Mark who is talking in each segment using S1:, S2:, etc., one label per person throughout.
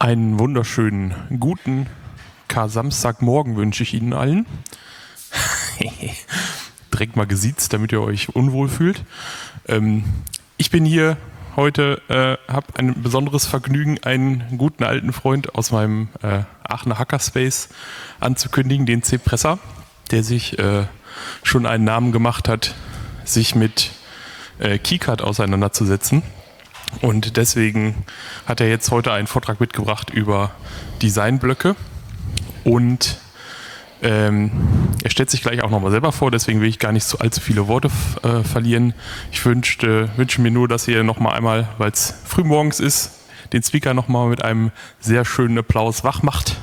S1: Einen wunderschönen guten Kar-Samstagmorgen wünsche ich Ihnen allen. Direkt mal gesiezt, damit ihr euch unwohl fühlt. Ich bin hier heute, habe ein besonderes Vergnügen, einen guten alten Freund aus meinem Aachener Hackerspace anzukündigen, den C-Presser, der sich schon einen Namen gemacht hat, sich mit KiCad auseinanderzusetzen. Und deswegen hat er jetzt heute einen Vortrag mitgebracht über Designblöcke und er stellt sich gleich auch nochmal selber vor, deswegen will ich gar nicht so allzu viele Worte verlieren. Ich wünsche mir nur, dass ihr nochmal einmal, weil es frühmorgens ist, den Speaker nochmal mit einem sehr schönen Applaus wach macht.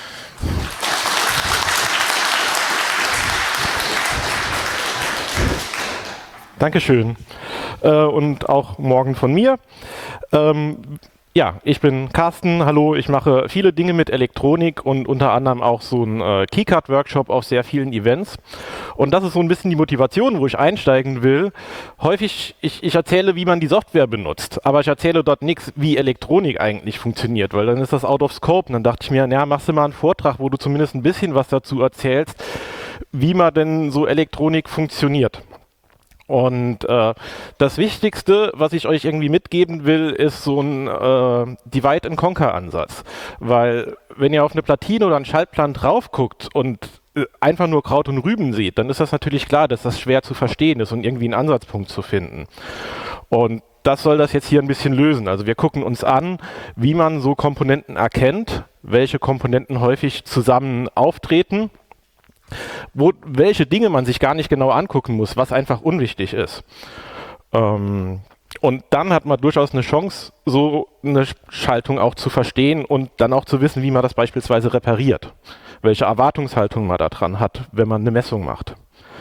S2: Dankeschön. Und auch morgen von mir. Ja, ich bin Carsten, hallo, ich mache viele Dinge mit Elektronik und unter anderem auch so einen KiCad-Workshop auf sehr vielen Events. Und das ist so ein bisschen die Motivation, wo ich einsteigen will. Häufig, ich erzähle, wie man die Software benutzt, aber ich erzähle dort nichts, wie Elektronik eigentlich funktioniert, weil dann ist das out of scope. Und dann dachte ich mir, naja, machst du mal einen Vortrag, wo du zumindest ein bisschen was dazu erzählst, wie man denn so Elektronik funktioniert. Und das Wichtigste, was ich euch irgendwie mitgeben will, ist so ein Divide-and-Conquer-Ansatz. Weil wenn ihr auf eine Platine oder einen Schaltplan drauf guckt und einfach nur Kraut und Rüben seht, dann ist das natürlich klar, dass das schwer zu verstehen ist und irgendwie einen Ansatzpunkt zu finden. Und das soll das jetzt hier ein bisschen lösen. Also wir gucken uns an, wie man so Komponenten erkennt, welche Komponenten häufig zusammen auftreten, welche Dinge man sich gar nicht genau angucken muss, was einfach unwichtig ist. Und dann hat man durchaus eine Chance, so eine Schaltung auch zu verstehen und dann auch zu wissen, wie man das beispielsweise repariert. Welche Erwartungshaltung man da dran hat, wenn man eine Messung macht.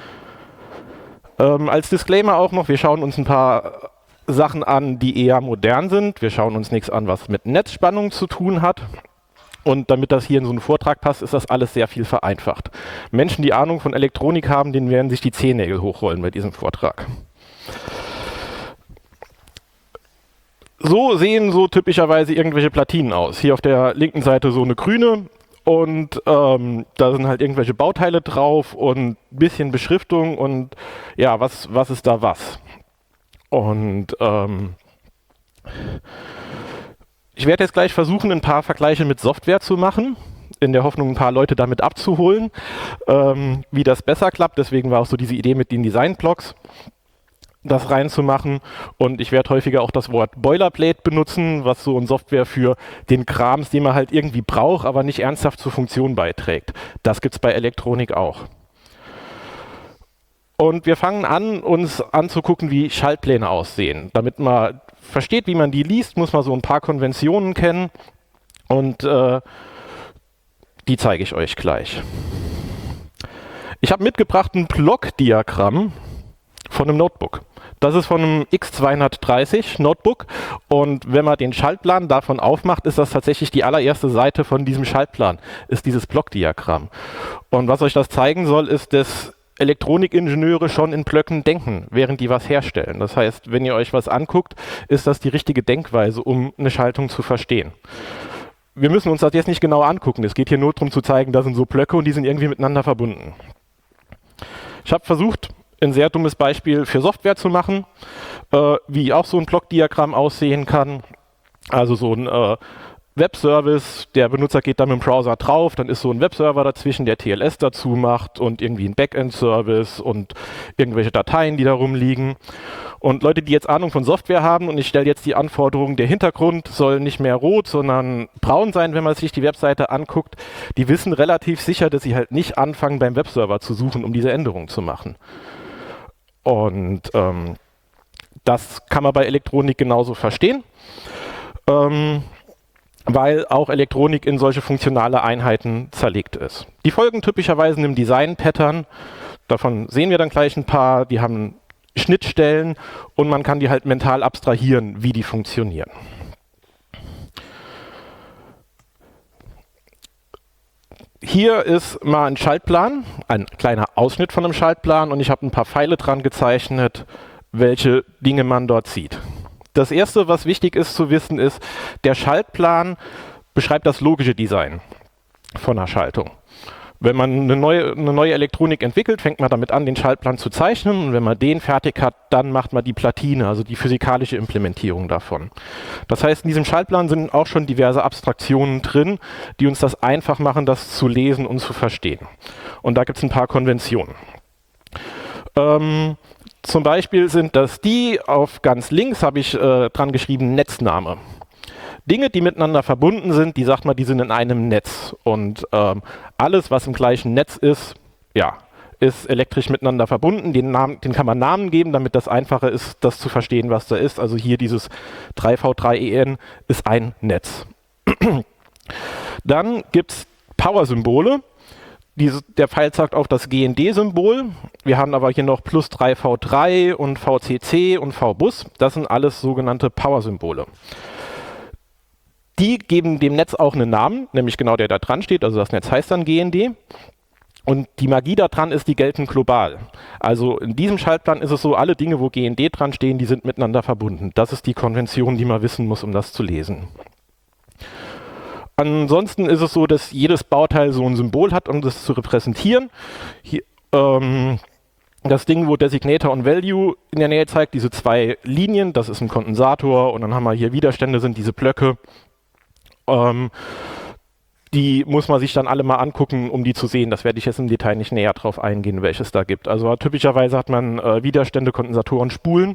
S2: Als Disclaimer auch noch, wir schauen uns ein paar Sachen an, die eher modern sind. Wir schauen uns nichts an, was mit Netzspannung zu tun hat. Und damit das hier in so einen Vortrag passt, ist das alles sehr viel vereinfacht. Menschen, die Ahnung von Elektronik haben, denen werden sich die Zehennägel hochrollen bei diesem Vortrag. So sehen so typischerweise irgendwelche Platinen aus. Hier auf der linken Seite so eine grüne und da sind halt irgendwelche Bauteile drauf und ein bisschen Beschriftung und ja, was ist da was? Und ich werde jetzt gleich versuchen, ein paar Vergleiche mit Software zu machen, in der Hoffnung, ein paar Leute damit abzuholen, wie das besser klappt. Deswegen war auch so diese Idee mit den Design-Blocks, das reinzumachen. Und ich werde häufiger auch das Wort Boilerplate benutzen, was so in Software für den Krams, den man halt irgendwie braucht, aber nicht ernsthaft zur Funktion beiträgt. Das gibt es bei Elektronik auch. Und wir fangen an, uns anzugucken, wie Schaltpläne aussehen. Damit man versteht, wie man die liest, muss man so ein paar Konventionen kennen und die zeige ich euch gleich. Ich habe mitgebracht ein Blockdiagramm von einem Notebook. Das ist von einem X230 Notebook und wenn man den Schaltplan davon aufmacht, ist das tatsächlich die allererste Seite von diesem Schaltplan, ist dieses Blockdiagramm. Und was euch das zeigen soll, ist, dass Elektronikingenieure schon in Blöcken denken, während die was herstellen. Das heißt, wenn ihr euch was anguckt, ist das die richtige Denkweise, um eine Schaltung zu verstehen. Wir müssen uns das jetzt nicht genau angucken. Es geht hier nur darum zu zeigen, da sind so Blöcke und die sind irgendwie miteinander verbunden. Ich habe versucht, ein sehr dummes Beispiel für Software zu machen, wie auch so ein Blockdiagramm aussehen kann. Also so ein Webservice, der Benutzer geht dann mit dem Browser drauf, dann ist so ein Webserver dazwischen, der TLS dazu macht und irgendwie ein Backend-Service und irgendwelche Dateien, die da rumliegen. Und Leute, die jetzt Ahnung von Software haben und ich stelle jetzt die Anforderung, der Hintergrund soll nicht mehr rot, sondern braun sein, wenn man sich die Webseite anguckt, die wissen relativ sicher, dass sie halt nicht anfangen, beim Webserver zu suchen, um diese Änderung zu machen. Und das kann man bei Elektronik genauso verstehen. Weil auch Elektronik in solche funktionale Einheiten zerlegt ist. Die folgen typischerweise einem Design-Pattern. Davon sehen wir dann gleich ein paar. Die haben Schnittstellen und man kann die halt mental abstrahieren, wie die funktionieren. Hier ist mal ein Schaltplan, ein kleiner Ausschnitt von einem Schaltplan und ich habe ein paar Pfeile dran gezeichnet, welche Dinge man dort sieht. Das erste, was wichtig ist zu wissen, ist, der Schaltplan beschreibt das logische Design von einer Schaltung. Wenn man eine neue Elektronik entwickelt, fängt man damit an, den Schaltplan zu zeichnen. Und wenn man den fertig hat, dann macht man die Platine, also die physikalische Implementierung davon. Das heißt, in diesem Schaltplan sind auch schon diverse Abstraktionen drin, die uns das einfach machen, das zu lesen und zu verstehen. Und da gibt es ein paar Konventionen. Zum Beispiel sind das die, auf ganz links habe ich dran geschrieben, Netzname. Dinge, die miteinander verbunden sind, die sagt man, die sind in einem Netz. Und alles, was im gleichen Netz ist, ja, ist elektrisch miteinander verbunden. Den kann man Namen geben, damit das einfacher ist, das zu verstehen, was da ist. Also hier dieses 3V3EN ist ein Netz. Dann gibt es Power-Symbole. Der Pfeil zeigt auf das GND-Symbol. Wir haben aber hier noch plus 3V3 und VCC und VBus. Das sind alles sogenannte Power-Symbole. Die geben dem Netz auch einen Namen, nämlich genau der da dran steht. Also das Netz heißt dann GND. Und die Magie daran ist, die gelten global. Also in diesem Schaltplan ist es so, alle Dinge, wo GND dran stehen, die sind miteinander verbunden. Das ist die Konvention, die man wissen muss, um das zu lesen. Ansonsten ist es so, dass jedes Bauteil so ein Symbol hat, um das zu repräsentieren. Hier, das Ding, wo Designator und Value in der Nähe zeigt, diese zwei Linien, das ist ein Kondensator und dann haben wir hier Widerstände, sind diese Blöcke. Die muss man sich dann alle mal angucken, um die zu sehen. Das werde ich jetzt im Detail nicht näher drauf eingehen, welches da gibt. Also typischerweise hat man Widerstände, Kondensatoren, Spulen.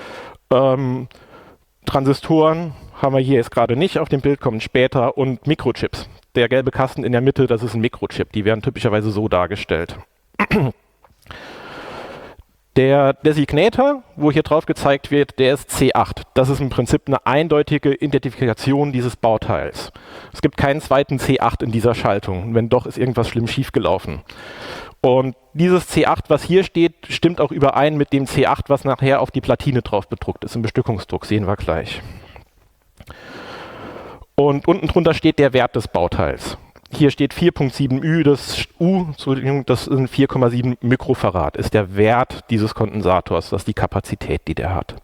S2: Transistoren haben wir hier jetzt gerade nicht, auf dem Bild kommen später, und Mikrochips. Der gelbe Kasten in der Mitte, das ist ein Mikrochip. Die werden typischerweise so dargestellt. Der Designator, wo hier drauf gezeigt wird, der ist C8. Das ist im Prinzip eine eindeutige Identifikation dieses Bauteils. Es gibt keinen zweiten C8 in dieser Schaltung. Wenn doch, ist irgendwas schlimm schiefgelaufen. Und dieses C8, was hier steht, stimmt auch überein mit dem C8, was nachher auf die Platine drauf bedruckt ist. Im Bestückungsdruck sehen wir gleich. Und unten drunter steht der Wert des Bauteils. Hier steht 4.7 Ü, das sind 4,7 Mikrofarad, ist der Wert dieses Kondensators, das ist die Kapazität, die der hat.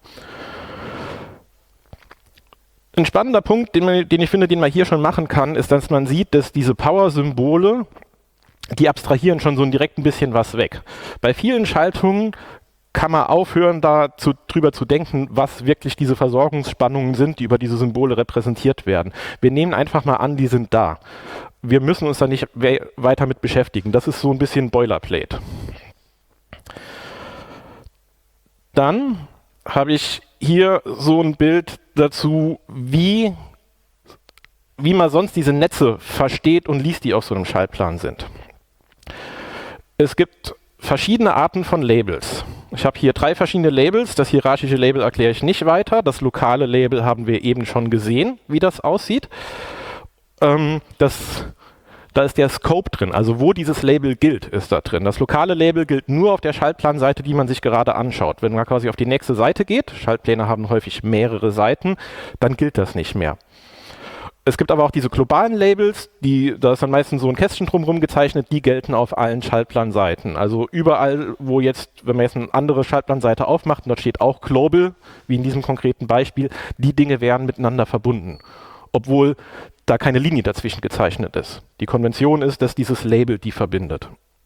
S2: Ein spannender Punkt, den ich finde, den man hier schon machen kann, ist, dass man sieht, dass diese Power-Symbole, die abstrahieren schon so direkt ein bisschen was weg. Bei vielen Schaltungen kann man aufhören, drüber zu denken, was wirklich diese Versorgungsspannungen sind, die über diese Symbole repräsentiert werden. Wir nehmen einfach mal an, die sind da. Wir müssen uns da nicht weiter mit beschäftigen. Das ist so ein bisschen Boilerplate. Dann habe ich hier so ein Bild dazu, wie man sonst diese Netze versteht und liest, die auf so einem Schaltplan sind. Es gibt verschiedene Arten von Labels. Ich habe hier 3 verschiedene Labels. Das hierarchische Label erkläre ich nicht weiter. Das lokale Label haben wir eben schon gesehen, wie das aussieht. Da ist der Scope drin, also wo dieses Label gilt, ist da drin. Das lokale Label gilt nur auf der Schaltplanseite, die man sich gerade anschaut. Wenn man quasi auf die nächste Seite geht, Schaltpläne haben häufig mehrere Seiten, dann gilt das nicht mehr. Es gibt aber auch diese globalen Labels, da ist dann meistens so ein Kästchen drumherum gezeichnet, die gelten auf allen Schaltplanseiten. Also überall, wo jetzt, wenn man jetzt eine andere Schaltplanseite aufmacht, und dort steht auch Global, wie in diesem konkreten Beispiel, die Dinge werden miteinander verbunden. Obwohl da keine Linie dazwischen gezeichnet ist. Die Konvention ist, dass dieses Label die verbindet.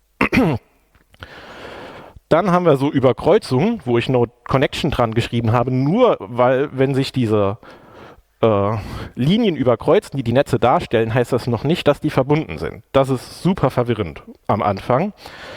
S2: Dann haben wir so Überkreuzungen, wo ich No Connection dran geschrieben habe, nur weil, wenn sich diese Linien überkreuzen, die die Netze darstellen, heißt das noch nicht, dass die verbunden sind. Das ist super verwirrend am Anfang.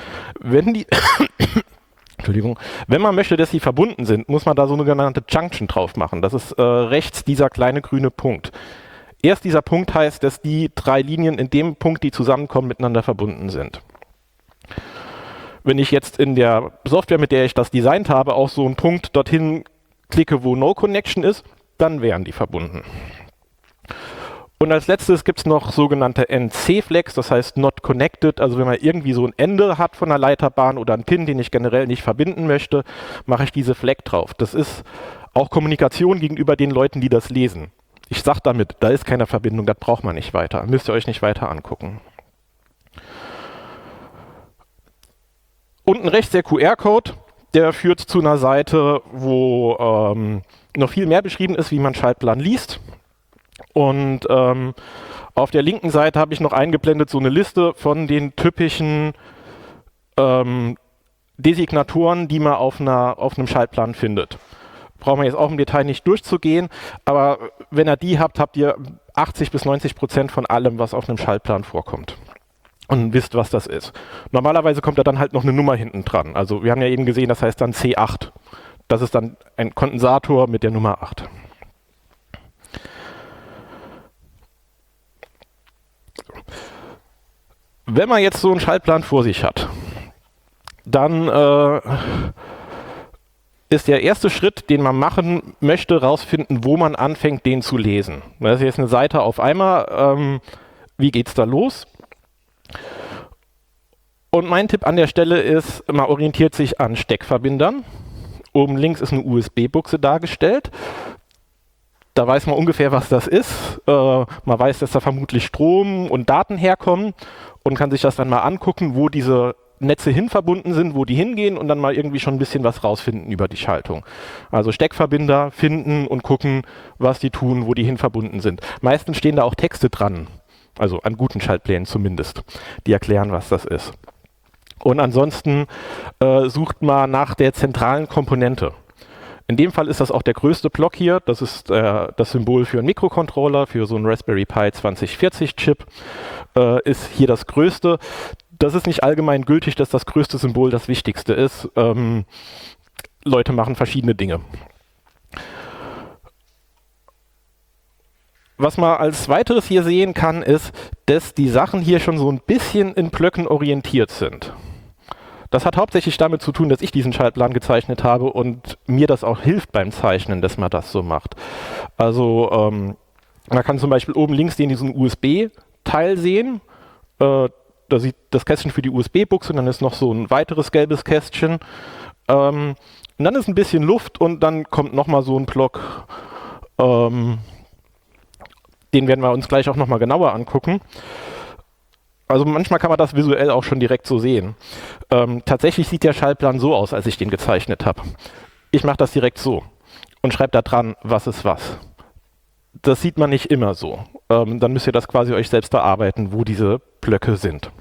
S2: Entschuldigung, wenn man möchte, dass sie verbunden sind, muss man da so eine sogenannte Junction drauf machen. Das ist rechts dieser kleine grüne Punkt. Erst dieser Punkt heißt, dass die 3 Linien in dem Punkt, die zusammenkommen, miteinander verbunden sind. Wenn ich jetzt in der Software, mit der ich das designt habe, auch so einen Punkt dorthin klicke, wo No Connection ist, dann wären die verbunden. Und als letztes gibt es noch sogenannte NC-Flags, das heißt Not Connected. Also wenn man irgendwie so ein Ende hat von einer Leiterbahn oder einen Pin, den ich generell nicht verbinden möchte, mache ich diese Flag drauf. Das ist auch Kommunikation gegenüber den Leuten, die das lesen. Ich sage damit, da ist keine Verbindung, das braucht man nicht weiter. Müsst ihr euch nicht weiter angucken. Unten rechts der QR-Code, der führt zu einer Seite, wo noch viel mehr beschrieben ist, wie man Schaltplan liest. Und auf der linken Seite habe ich noch eingeblendet so eine Liste von den typischen Designatoren, die man auf einem Schaltplan findet. Brauchen wir jetzt auch im Detail nicht durchzugehen, aber wenn ihr die habt, habt ihr 80-90% von allem, was auf einem Schaltplan vorkommt. Und wisst, was das ist. Normalerweise kommt da dann halt noch eine Nummer hinten dran. Also wir haben ja eben gesehen, das heißt dann C8. Das ist dann ein Kondensator mit der Nummer 8. Wenn man jetzt so einen Schaltplan vor sich hat, dann ist der erste Schritt, den man machen möchte, rausfinden, wo man anfängt, den zu lesen. Das ist jetzt eine Seite auf einmal. Wie geht's da los? Und mein Tipp an der Stelle ist, man orientiert sich an Steckverbindern. Oben links ist eine USB-Buchse dargestellt. Da weiß man ungefähr, was das ist. Man weiß, dass da vermutlich Strom und Daten herkommen und kann sich das dann mal angucken, wo diese Netze hin verbunden sind, wo die hingehen und dann mal irgendwie schon ein bisschen was rausfinden über die Schaltung. Also Steckverbinder finden und gucken, was die tun, wo die hin verbunden sind. Meistens stehen da auch Texte dran, also an guten Schaltplänen zumindest, die erklären, was das ist. Und ansonsten sucht man nach der zentralen Komponente. In dem Fall ist das auch der größte Block hier. Das ist das Symbol für einen Mikrocontroller, für so einen Raspberry Pi 2040 Chip. Ist hier das größte. Das ist nicht allgemein gültig, dass das größte Symbol das wichtigste ist. Leute machen verschiedene Dinge. Was man als weiteres hier sehen kann, ist, dass die Sachen hier schon so ein bisschen in Blöcken orientiert sind. Das hat hauptsächlich damit zu tun, dass ich diesen Schaltplan gezeichnet habe und mir das auch hilft beim Zeichnen, dass man das so macht. Also man kann zum Beispiel oben links diesen USB-Teil sehen. Da sieht das Kästchen für die USB-Buchse und dann ist noch so ein weiteres gelbes Kästchen. Und dann ist ein bisschen Luft und dann kommt nochmal so ein Block. Den werden wir uns gleich auch nochmal genauer angucken. Also manchmal kann man das visuell auch schon direkt so sehen. Tatsächlich sieht der Schaltplan so aus, als ich den gezeichnet habe. Ich mache das direkt so und schreibe da dran, was ist was. Das sieht man nicht immer so. Dann müsst ihr das quasi euch selbst bearbeiten, wo diese Blöcke sind.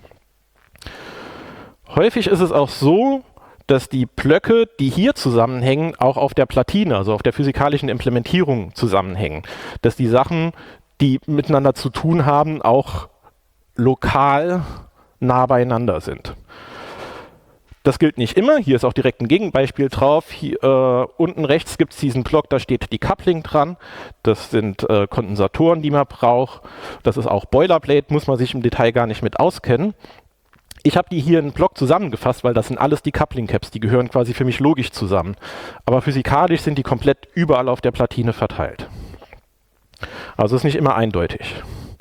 S2: Häufig ist es auch so, dass die Blöcke, die hier zusammenhängen, auch auf der Platine, also auf der physikalischen Implementierung zusammenhängen. Dass die Sachen, die miteinander zu tun haben, auch lokal nah beieinander sind. Das gilt nicht immer. Hier ist auch direkt ein Gegenbeispiel drauf. Hier, unten rechts gibt es diesen Block, da steht die Coupling dran. Das sind Kondensatoren, die man braucht. Das ist auch Boilerplate, muss man sich im Detail gar nicht mit auskennen. Ich habe die hier in einen Block zusammengefasst, weil das sind alles die Coupling Caps, die gehören quasi für mich logisch zusammen. Aber physikalisch sind die komplett überall auf der Platine verteilt. Also ist nicht immer eindeutig.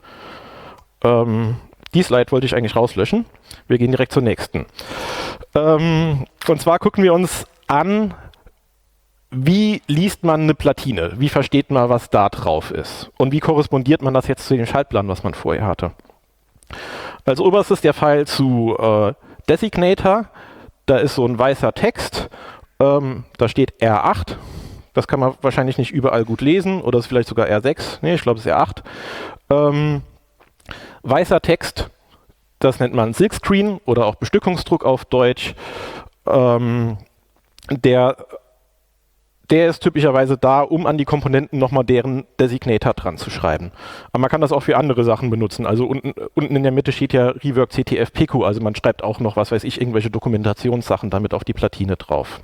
S2: Die Slide wollte ich eigentlich rauslöschen. Wir gehen direkt zur nächsten. Und zwar gucken wir uns an, wie liest man eine Platine? Wie versteht man, was da drauf ist? Und wie korrespondiert man das jetzt zu dem Schaltplan, was man vorher hatte? Als oberstes der Pfeil zu Designator. Da ist so ein weißer Text. Da steht R8. Das kann man wahrscheinlich nicht überall gut lesen. Oder ist vielleicht sogar R6. Nee, ich glaube, es ist R8. Weißer Text, das nennt man Silkscreen oder auch Bestückungsdruck auf Deutsch. Der ist typischerweise da, um an die Komponenten nochmal deren Designator dran zu schreiben. Aber man kann das auch für andere Sachen benutzen. Also unten in der Mitte steht ja Rework CTF PQ, also man schreibt auch noch, was weiß ich, irgendwelche Dokumentationssachen damit auf die Platine drauf.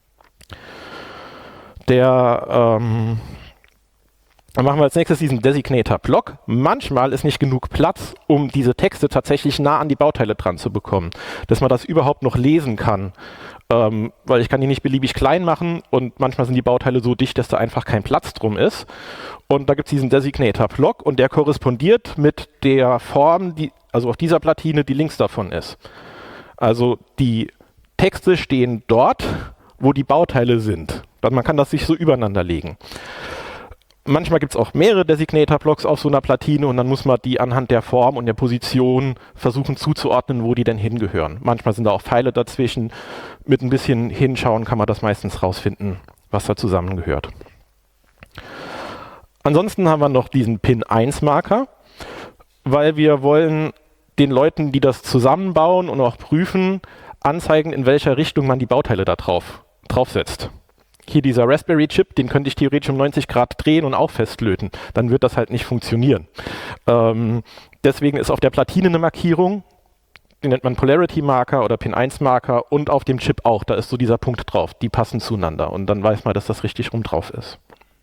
S2: Dann machen wir als nächstes diesen Designator-Block. Manchmal ist nicht genug Platz, um diese Texte tatsächlich nah an die Bauteile dran zu bekommen. Dass man das überhaupt noch lesen kann. Weil ich kann die nicht beliebig klein machen und manchmal sind die Bauteile so dicht, dass da einfach kein Platz drum ist. Und da gibt es diesen Designator-Block und der korrespondiert mit der Form, also auf dieser Platine, die links davon ist. Also die Texte stehen dort, wo die Bauteile sind. Man kann das sich so übereinander legen. Manchmal gibt es auch mehrere Designator-Blocks auf so einer Platine und dann muss man die anhand der Form und der Position versuchen zuzuordnen, wo die denn hingehören. Manchmal sind da auch Pfeile dazwischen. Mit ein bisschen Hinschauen kann man das meistens rausfinden, was da zusammengehört. Ansonsten haben wir noch diesen Pin-1-Marker, weil wir wollen den Leuten, die das zusammenbauen und auch prüfen, anzeigen, in welcher Richtung man die Bauteile da draufsetzt. Hier dieser Raspberry-Chip, den könnte ich theoretisch um 90 Grad drehen und auch festlöten. Dann wird das halt nicht funktionieren. Deswegen ist auf der Platine eine Markierung, die nennt man Polarity-Marker oder Pin-1-Marker, und auf dem Chip auch, da ist so dieser Punkt drauf. Die passen zueinander und dann weiß man, dass das richtig rum drauf ist.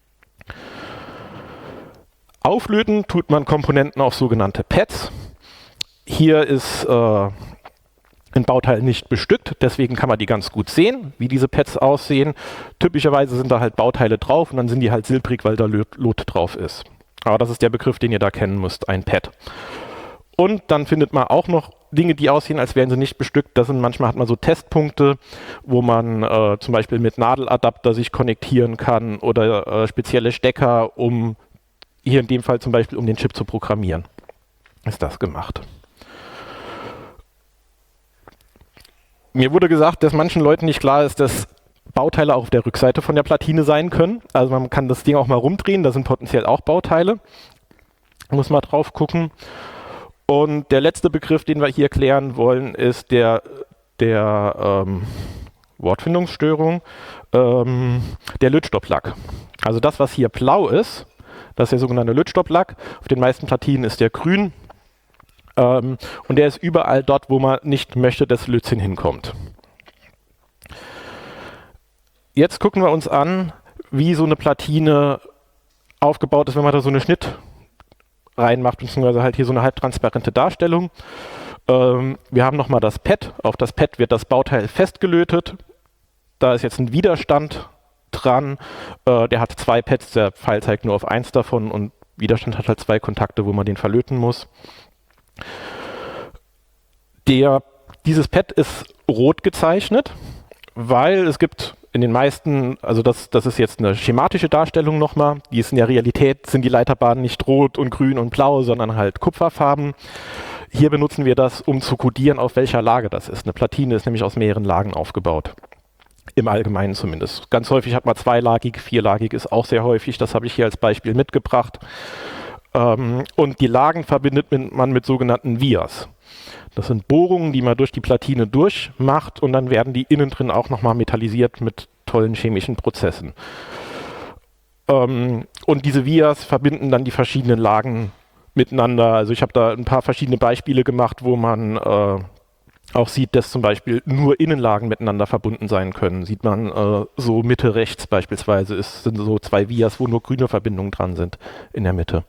S2: Auflöten tut man Komponenten auf sogenannte Pads. Hier ist ein Bauteil nicht bestückt, deswegen kann man die ganz gut sehen, wie diese Pads aussehen. Typischerweise sind da halt Bauteile drauf und dann sind die halt silbrig, weil da Lot drauf ist. Aber das ist der Begriff, den ihr da kennen müsst, ein Pad. Und dann findet man auch noch Dinge, die aussehen, als wären sie nicht bestückt. Manchmal hat man so Testpunkte, wo man zum Beispiel mit Nadeladapter sich konnektieren kann oder spezielle Stecker, um hier in dem Fall zum Beispiel, um den Chip zu programmieren. Ist das gemacht. Mir wurde gesagt, dass manchen Leuten nicht klar ist, dass Bauteile auch auf der Rückseite von der Platine sein können. Also man kann das Ding auch mal rumdrehen, da sind potenziell auch Bauteile. Muss man drauf gucken. Und der letzte Begriff, den wir hier klären wollen, ist der Wortfindungsstörung, der Lötstopplack. Also das, was hier blau ist, das ist der sogenannte Lötstopplack. Auf den meisten Platinen ist der grün. Und der ist überall dort, wo man nicht möchte, dass Lötzinn hinkommt. Jetzt gucken wir uns an, wie so eine Platine aufgebaut ist, wenn man da so eine Schnitt reinmacht, beziehungsweise halt hier so eine halbtransparente Darstellung. Wir haben nochmal das Pad. Auf das Pad wird das Bauteil festgelötet. Da ist jetzt ein Widerstand dran. Der hat 2 Pads, der Pfeil zeigt nur auf 1 davon und Widerstand hat halt 2 Kontakte, wo man den verlöten muss. Dieses Pad ist rot gezeichnet, weil es gibt in den meisten, also das ist jetzt eine schematische Darstellung nochmal, die ist in der Realität, sind die Leiterbahnen nicht rot und grün und blau, sondern halt kupferfarben. Hier benutzen wir das, um zu kodieren, auf welcher Lage das ist. Eine Platine ist nämlich aus mehreren Lagen aufgebaut. Im Allgemeinen zumindest. Ganz häufig hat man 2-lagig, 4-lagig ist auch sehr häufig, das habe ich hier als Beispiel mitgebracht. Und die Lagen verbindet man mit sogenannten Vias. Das sind Bohrungen, die man durch die Platine durchmacht und dann werden die innen drin auch nochmal metallisiert mit tollen chemischen Prozessen. Und diese Vias verbinden dann die verschiedenen Lagen miteinander. Also ich habe da ein paar verschiedene Beispiele gemacht, wo man auch sieht, dass zum Beispiel nur Innenlagen miteinander verbunden sein können. Sieht man so Mitte rechts beispielsweise, sind so 2 Vias, wo nur grüne Verbindungen dran sind in der Mitte.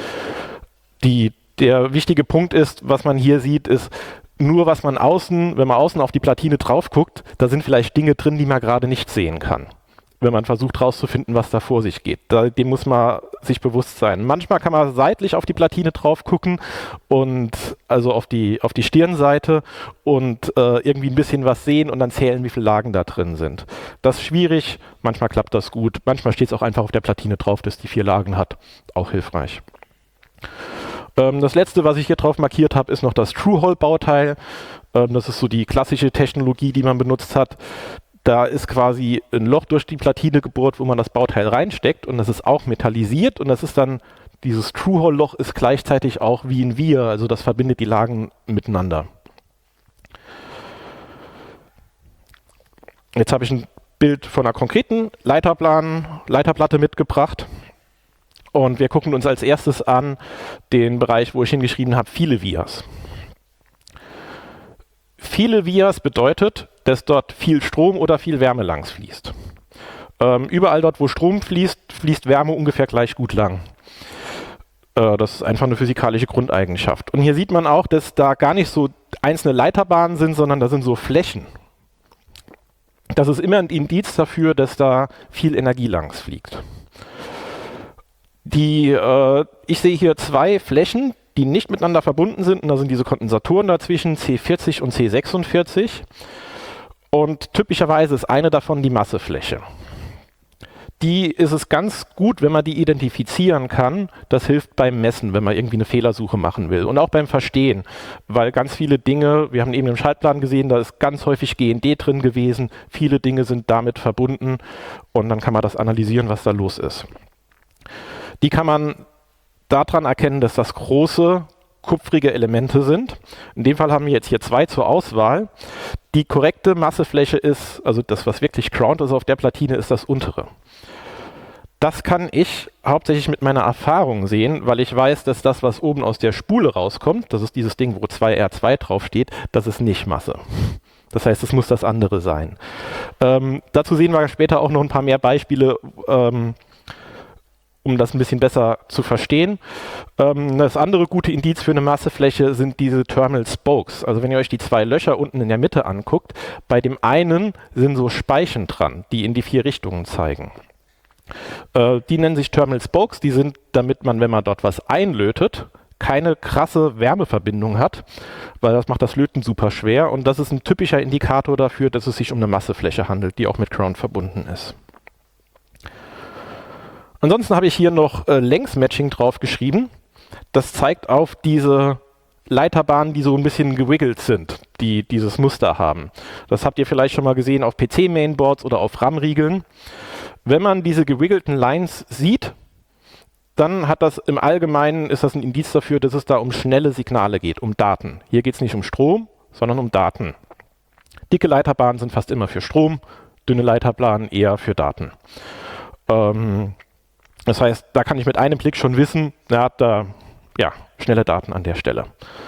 S2: Der wichtige Punkt ist, was man hier sieht, ist nur, was man wenn man außen auf die Platine drauf guckt, da sind vielleicht Dinge drin, die man gerade nicht sehen kann. Wenn man versucht herauszufinden, was da vor sich geht. Dem muss man sich bewusst sein. Manchmal kann man seitlich auf die Platine drauf gucken und also auf die Stirnseite und irgendwie ein bisschen was sehen und dann zählen, wie viele Lagen da drin sind. Das ist schwierig, manchmal klappt das gut. Manchmal steht es auch einfach auf der Platine drauf, dass die 4 Lagen hat. Auch hilfreich. Das letzte, was ich hier drauf markiert habe, ist noch das Through-Hole-Bauteil. Das ist so die klassische Technologie, die man benutzt hat. Da ist quasi ein Loch durch die Platine gebohrt, wo man das Bauteil reinsteckt und das ist auch metallisiert und das ist dann, dieses Through-Hole-Loch ist gleichzeitig auch wie ein Via, also das verbindet die Lagen miteinander. Jetzt habe ich ein Bild von einer konkreten Leiterplatte mitgebracht und wir gucken uns als erstes an den Bereich, wo ich hingeschrieben habe, viele Vias. Viele Vias bedeutet, dass dort viel Strom oder viel Wärme langs fließt. Überall dort, wo Strom fließt, fließt Wärme ungefähr gleich gut lang. Das ist einfach eine physikalische Grundeigenschaft. Und hier sieht man auch, dass da gar nicht so einzelne Leiterbahnen sind, sondern da sind so Flächen. Das ist immer ein Indiz dafür, dass da viel Energie langs fliegt. Ich sehe hier 2 Flächen, die nicht miteinander verbunden sind. Und da sind diese Kondensatoren dazwischen, C40 und C46. Und typischerweise ist eine davon die Massefläche. Die ist es ganz gut, wenn man die identifizieren kann. Das hilft beim Messen, wenn man irgendwie eine Fehlersuche machen will. Und auch beim Verstehen, weil ganz viele Dinge, wir haben eben im Schaltplan gesehen, da ist ganz häufig GND drin gewesen. Viele Dinge sind damit verbunden und dann kann man das analysieren, was da los ist. Die kann man daran erkennen, dass das große, kupfrige Elemente sind. In dem Fall haben wir jetzt hier 2 zur Auswahl. Die korrekte Massefläche ist, also das, was wirklich crowned ist auf der Platine, ist das untere. Das kann ich hauptsächlich mit meiner Erfahrung sehen, weil ich weiß, dass das, was oben aus der Spule rauskommt, das ist dieses Ding, wo 2R2 draufsteht, das ist nicht Masse. Das heißt, es muss das andere sein. Dazu sehen wir später auch noch ein paar mehr Beispiele, um das ein bisschen besser zu verstehen. Das andere gute Indiz für eine Massefläche sind diese Thermal Spokes. Also wenn ihr euch die 2 Löcher unten in der Mitte anguckt, bei dem einen sind so Speichen dran, die in die 4 Richtungen zeigen. Die nennen sich Thermal Spokes, die sind, damit man, wenn man dort was einlötet, keine krasse Wärmeverbindung hat, weil das macht das Löten super schwer und das ist ein typischer Indikator dafür, dass es sich um eine Massefläche handelt, die auch mit Crown verbunden ist. Ansonsten habe ich hier noch Längsmatching drauf geschrieben. Das zeigt auf diese Leiterbahnen, die so ein bisschen gewiggelt sind, die dieses Muster haben. Das habt ihr vielleicht schon mal gesehen auf PC-Mainboards oder auf RAM-Riegeln. Wenn man diese gewiggelten Lines sieht, dann hat das im Allgemeinen, ist das ein Indiz dafür, dass es da um schnelle Signale geht, um Daten. Hier geht es nicht um Strom, sondern um Daten. Dicke Leiterbahnen sind fast immer für Strom, dünne Leiterbahnen eher für Daten. Das heißt, da kann ich mit einem Blick schon wissen, er hat da schnelle Daten an der Stelle.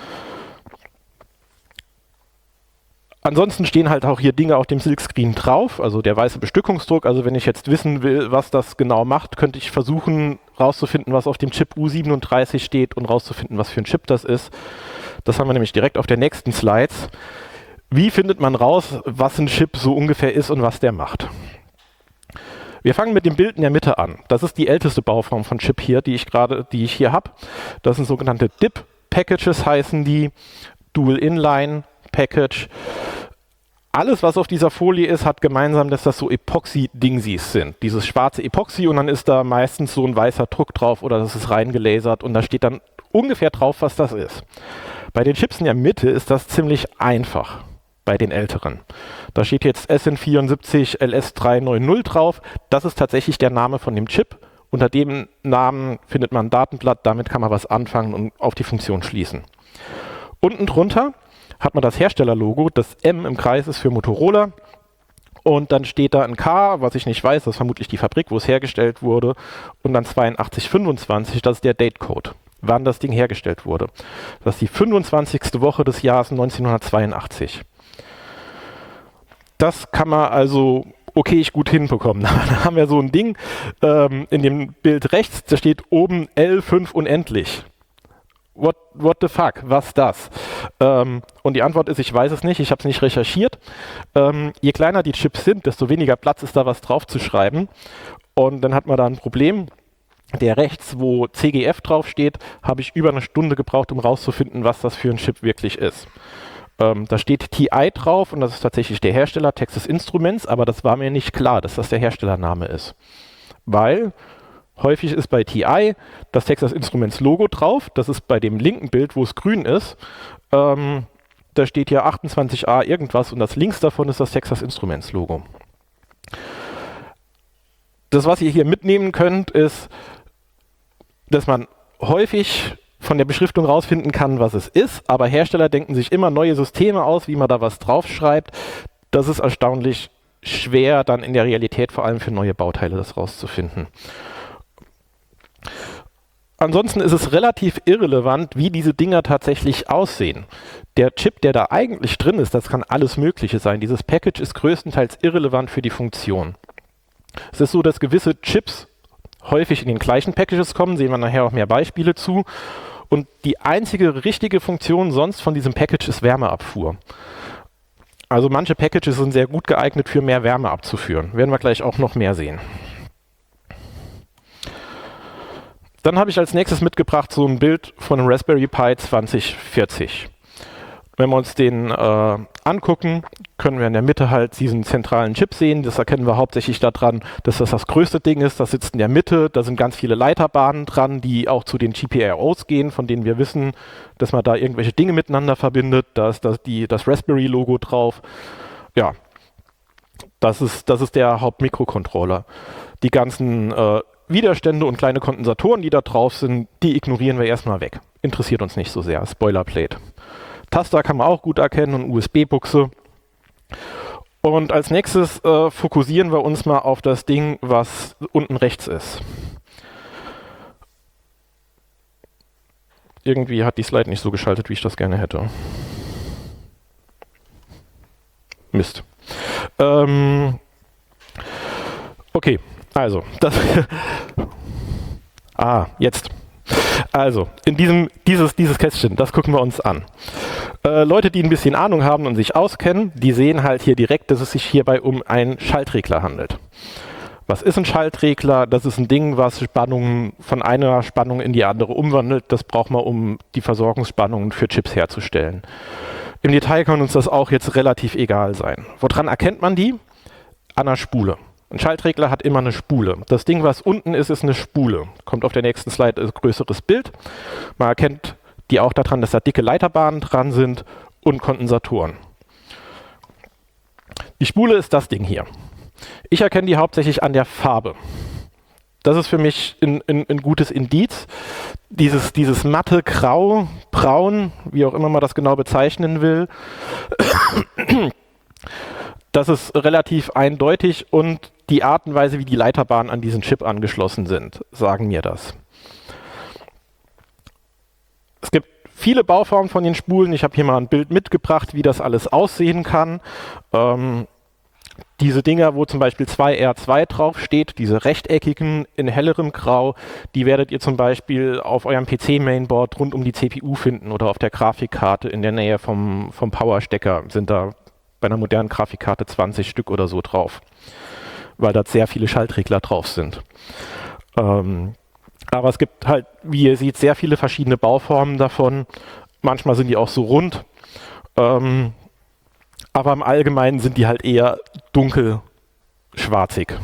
S2: Ansonsten stehen halt auch hier Dinge auf dem Silkscreen drauf, also der weiße Bestückungsdruck. Also wenn ich jetzt wissen will, was das genau macht, könnte ich versuchen rauszufinden, was auf dem Chip U37 steht und rauszufinden, was für ein Chip das ist. Das haben wir nämlich direkt auf der nächsten Slides. Wie findet man raus, was ein Chip so ungefähr ist und was der macht? Wir fangen mit dem Bild in der Mitte an. Das ist die älteste Bauform von Chip hier, die ich hier habe. Das sind sogenannte DIP-Packages, heißen die, Dual Inline Package. Alles, was auf dieser Folie ist, hat gemeinsam, dass das so Epoxy-Dingsies sind. Dieses schwarze Epoxy und dann ist da meistens so ein weißer Druck drauf oder das ist reingelasert und da steht dann ungefähr drauf, was das ist. Bei den Chips in der Mitte ist das ziemlich einfach, bei den älteren. Da steht jetzt SN74 LS390 drauf. Das ist tatsächlich der Name von dem Chip. Unter dem Namen findet man ein Datenblatt, damit kann man was anfangen und auf die Funktion schließen. Unten drunter hat man das Herstellerlogo, das M im Kreis ist für Motorola und dann steht da ein K, was ich nicht weiß, das ist vermutlich die Fabrik, wo es hergestellt wurde und dann 8225, das ist der Datecode, wann das Ding hergestellt wurde. Das ist die 25. Woche des Jahres 1982. Das kann man also gut hinbekommen. Da haben wir so ein Ding in dem Bild rechts, da steht oben L5 unendlich. What the fuck? Was das? Und die Antwort ist, ich weiß es nicht, ich habe es nicht recherchiert. Je kleiner die Chips sind, desto weniger Platz ist da was drauf zu schreiben. Und dann hat man da ein Problem. Der rechts, wo CGF draufsteht, habe ich über eine Stunde gebraucht, um rauszufinden, was das für ein Chip wirklich ist. Da steht TI drauf und das ist tatsächlich der Hersteller, Texas Instruments, aber das war mir nicht klar, dass das der Herstellername ist. Weil häufig ist bei TI das Texas Instruments Logo drauf. Das ist bei dem linken Bild, wo es grün ist. Da steht hier 28A irgendwas und das links davon ist das Texas Instruments Logo. Das, was ihr hier mitnehmen könnt, ist, dass man häufig von der Beschriftung rausfinden kann, was es ist, aber Hersteller denken sich immer neue Systeme aus, wie man da was draufschreibt. Das ist erstaunlich schwer, dann in der Realität vor allem für neue Bauteile das rauszufinden. Ansonsten ist es relativ irrelevant, wie diese Dinger tatsächlich aussehen. Der Chip, der da eigentlich drin ist, das kann alles Mögliche sein. Dieses Package ist größtenteils irrelevant für die Funktion. Es ist so, dass gewisse Chips häufig in den gleichen Packages kommen, sehen wir nachher auch mehr Beispiele zu. Und die einzige richtige Funktion sonst von diesem Package ist Wärmeabfuhr. Also manche Packages sind sehr gut geeignet für mehr Wärme abzuführen. Werden wir gleich auch noch mehr sehen. Dann habe ich als nächstes mitgebracht so ein Bild von einem Raspberry Pi 2040. Wenn wir uns den angucken, können wir in der Mitte halt diesen zentralen Chip sehen. Das erkennen wir hauptsächlich daran, dass das das größte Ding ist. Das sitzt in der Mitte. Da sind ganz viele Leiterbahnen dran, die auch zu den GPIOs gehen, von denen wir wissen, dass man da irgendwelche Dinge miteinander verbindet. Da ist das Raspberry-Logo drauf. Ja, das ist der Hauptmikrocontroller. Die ganzen Widerstände und kleine Kondensatoren, die da drauf sind, die ignorieren wir erstmal weg. Interessiert uns nicht so sehr. Spoilerplate. Taster kann man auch gut erkennen und USB-Buchse. Und als nächstes fokussieren wir uns mal auf das Ding, was unten rechts ist. Irgendwie hat die Slide nicht so geschaltet, wie ich das gerne hätte. Mist. Okay, also, jetzt. Also, in dieses Kästchen, das gucken wir uns an. Leute, die ein bisschen Ahnung haben und sich auskennen, die sehen halt hier direkt, dass es sich hierbei um einen Schaltregler handelt. Was ist ein Schaltregler? Das ist ein Ding, was Spannungen von einer Spannung in die andere umwandelt. Das braucht man, um die Versorgungsspannungen für Chips herzustellen. Im Detail kann uns das auch jetzt relativ egal sein. Woran erkennt man die? An der Spule. Ein Schaltregler hat immer eine Spule. Das Ding, was unten ist, ist eine Spule. Kommt auf der nächsten Slide ein größeres Bild. Man erkennt die auch daran, dass da dicke Leiterbahnen dran sind und Kondensatoren. Die Spule ist das Ding hier. Ich erkenne die hauptsächlich an der Farbe. Das ist für mich ein gutes Indiz. Dieses matte Grau, Braun, wie auch immer man das genau bezeichnen will, das ist relativ eindeutig und die Art und Weise, wie die Leiterbahnen an diesen Chip angeschlossen sind, sagen mir das. Es gibt viele Bauformen von den Spulen. Ich habe hier mal ein Bild mitgebracht, wie das alles aussehen kann. Diese Dinger, wo zum Beispiel 2R2 draufsteht, diese rechteckigen in hellerem Grau, die werdet ihr zum Beispiel auf eurem PC-Mainboard rund um die CPU finden oder auf der Grafikkarte in der Nähe vom Powerstecker sind da bei einer modernen Grafikkarte 20 Stück oder so drauf, weil da sehr viele Schaltregler drauf sind. Aber es gibt halt, wie ihr seht, sehr viele verschiedene Bauformen davon. Manchmal sind die auch so rund. Aber im Allgemeinen sind die halt eher dunkel-schwarzig.